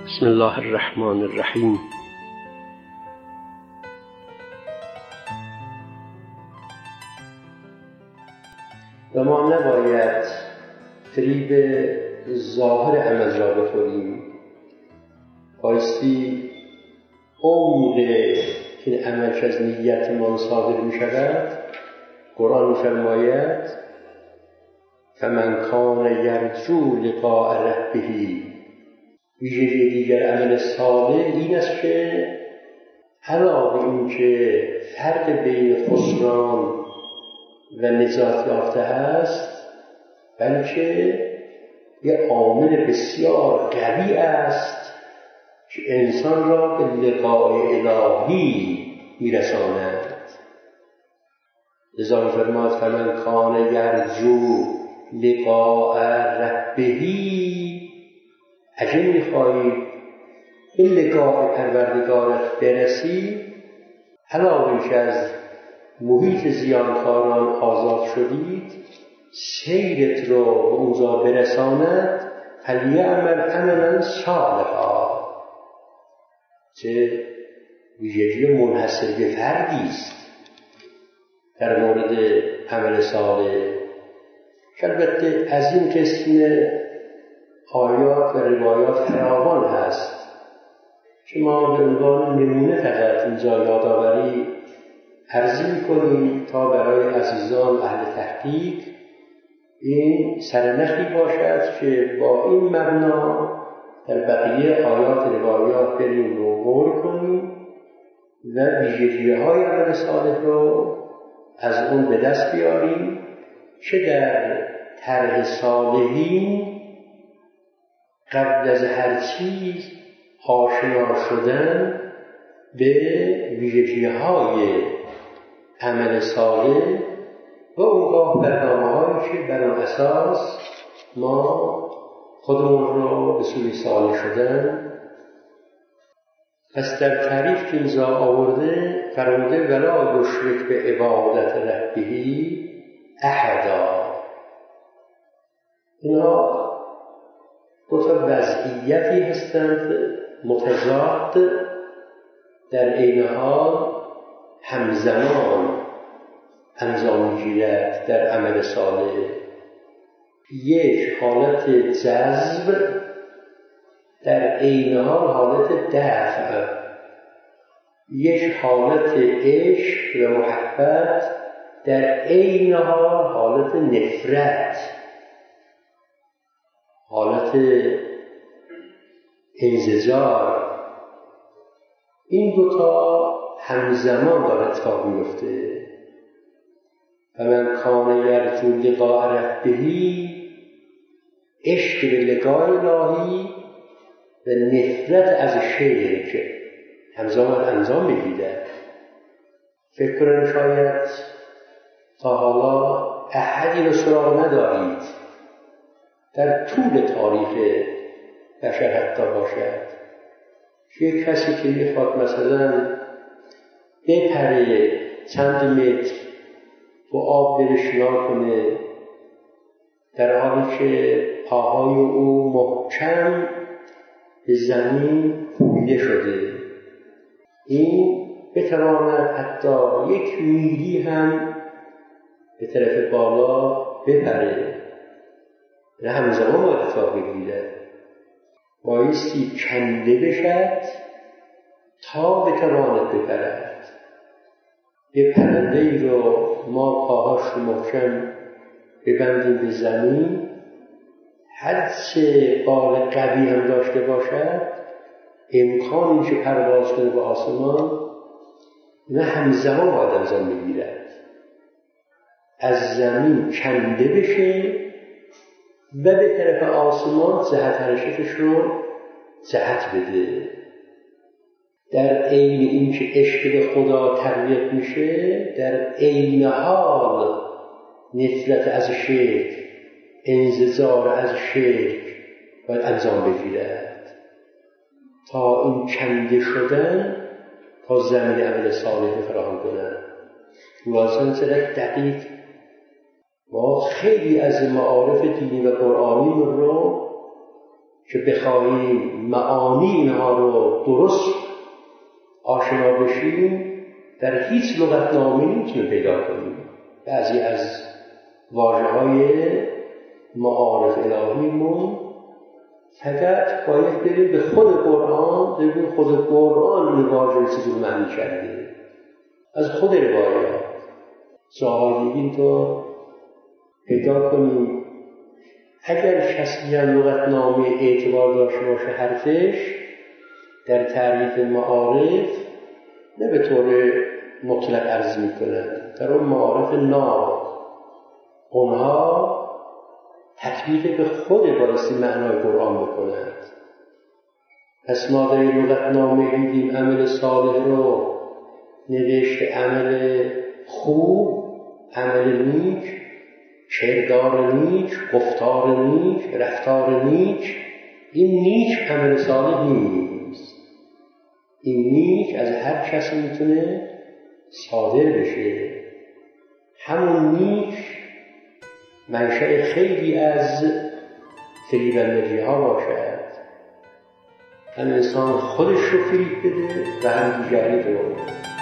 بسم الله الرحمن الرحیم. و ما نباید فریب ظاهر عمل را بخوریم، بایستی عمق که این عملش از نیتمان صادر می شود. قرآن می فرماید فمن کان یرجو لقاء ربه. ویژگی دیگر عمل صالح این است که علاوه این که فرق بین خسران و نجات یافته است، بلکه یک عامل بسیار قوی است که انسان را به لقاء الهی میرساند. لذا فرمود فمن کان یرجو لقاء ربه. اگه میخواهید این لقاء پروردگارت برسی، علاوه که از محیط زیانکاران آزاد شدید، سیرت رو به اونجا برساند فلیعمل عملا صالحا، چه ویژگی منحصر به فردی است در مورد عمل صالح. البته از این قسم آیات و روایات فراوان هست که ما به عنوان نمونه فقط اینجا یادآوری عرض می‌کنیم تا برای عزیزان اهل تحقیق این سرنخی باشد که با این مبنا در بقیه آیات روایات بریم و غور کنیم و ویژگی‌های عمل صالح رو از اون به دست بیاریم که در طرح صالحین قبل از هر چیز آشنا شدن به ویژگی‌های عمل صالح و اونگاه برنامه‌هایی که بر آن اساس ما خودمون رو به سوی صالح شدن. پس در تعریف که اینجا آورده فرموده ولا یشرک به عبادت ربه احدا. اینا دو تا وضعیتی هستند متضاد، در عین حال همزمان انجام می‌گیرد در عمل صالح. یک حالت جذب، در عین حال حالت دفع. یک حالت عشق و محبت، در عین حال حالت نفرت، حالت انزجار. این دوتا همزمان داره اتفاق میفته. فمن کان یرجو لقاء ربه، عشق به لقاء الهی و نفرت از شرک همزمان انجام میگیره. فکر کنم شاید تا حالا احدی رو سراغ ندارید در طول تاریخ بشر حتی باشد که یک کسی که میخواد مثلا بپره چند متر و آب بره شنا کنه، در حالی که پاهای او محکم به زمین کوبیده شده، این بتواند حتی 1 میلی هم به طرف بالا بپره. نه همزمان باید اتفاق بگیره، بایستی کنده بشد تا بتواند بپرد. یه پرنده ای رو ما پاهاش رو محکم ببندیم به زمین، هرچه بال قوی هم داشته باشد، امکان این که پرواز کنه به آسمان، نه همزمان باید انجام بگیرد. از زمین کنده بشه و به طرف آسمان جهت حرکتش رو جهت بده. در عین این که عشق به خدا تقویت میشه، در عین حال نفرت از شرک، انزجار از شرک باید انجام بگیرد تا این کنده شدن تا زمین عمل صالح فراهم کنند. واسه چقدر دقیق ما خیلی از معارف دینی و قرآنی رو که بخواهیم معانی اینها رو درست آشنا بشیم در هیچ لغتنامه نمیتونیم پیدا کنیم. بعضی از واژه‌های معارف الهیمون فقط باید بریم به خود قرآن، ببین خود قرآن این واژه چیزی رو معنی کرده، از خود روایات جاهای اینطور پیدا کنیم. اگر کسی هم لغتنامه اعتبار داشته باشه حرفش در تعریف معارف نه به طور مطلق عرض میکنن، در اون معارف ناب اونها تطبیق به خود بایستی معنای قرآن بکنند. پس ما در لغتنامه دیدیم عمل صالح رو نوشت عمل خوب، عمل نیک، کردار نیک، گفتار نیک، رفتار نیک. این نیک عمل صالح نیست. این نیک از هر کسی میتونه صادر بشه. همون نیک منشأ خیلی از فریبندگی ها باشد. هم انسان خودش رو فریب بده و هم دیگری رو.